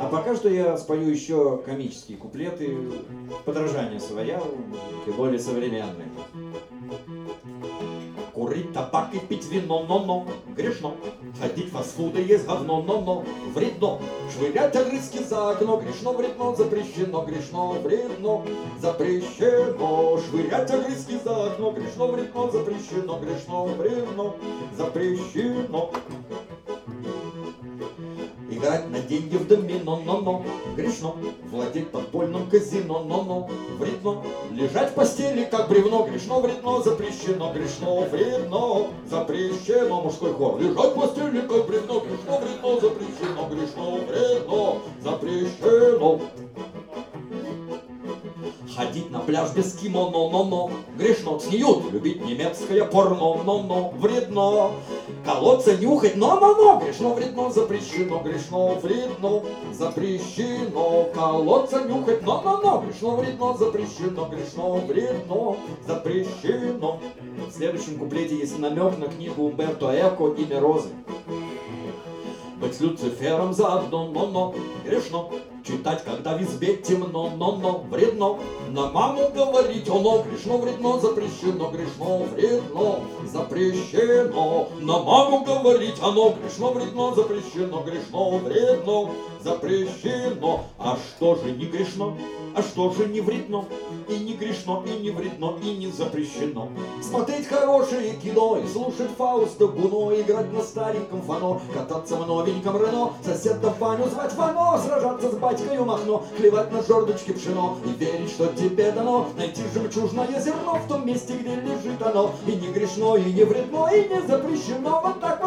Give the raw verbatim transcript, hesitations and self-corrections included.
А пока что я спою еще комические куплеты, подражание своя, более современные. Курить табак и пить вино, но-но, грешно. Ходить в фастфуды есть говно, но-но, вредно. Швырять огрызки за окно, грешно, вредно, запрещено, грешно, вредно, запрещено. Швырять огрызки за окно, грешно, вредно, запрещено, грешно, вредно, запрещено. Играть на деньги в домино, но-но, грешно. Владеть подпольным казино, но-но, вредно. Лежать в постели, как бревно, грешно, вредно, запрещено, грешно, вредно, запрещено. Мужской хор. Лежать в постели, как бревно, грешно, вредно, запрещено, грешно, вредно, запрещено. Ходить на пляж без кимоно, но-но, грешно. Снюют, любить немецкое порно, но-но, вредно. Колодца нюхать, но-но-но, грешно, вредно, запрещено, грешно, вредно, запрещено. Колодца нюхать, но-но-но, грешно, вредно, запрещено, грешно, вредно, запрещено. В следующем куплете есть намек на книгу Умберто Эко «Имя Розы». Быть с Люцифером заодно, но-но, грешно. Читать, когда в избе темно, но-но, вредно. На маму говорить, оно грешно, вредно, запрещено, грешно, вредно, запрещено. На маму говорить, оно грешно, вредно, запрещено, грешно, вредно, запрещено. А что же не грешно? А что же не вредно? И не грешно, и не вредно, и не запрещено. Смотреть хорошее кино и слушать Фауста Гуно, играть на стареньком фано, кататься в новеньком Рено, соседа Ваню звать Вано, сражаться с батькою Махно, клевать на жердочке пшено и верить, что тебе дано найти жемчужное зерно в том месте, где лежит оно. И не грешно, и не вредно, и не запрещено. Вот так вот.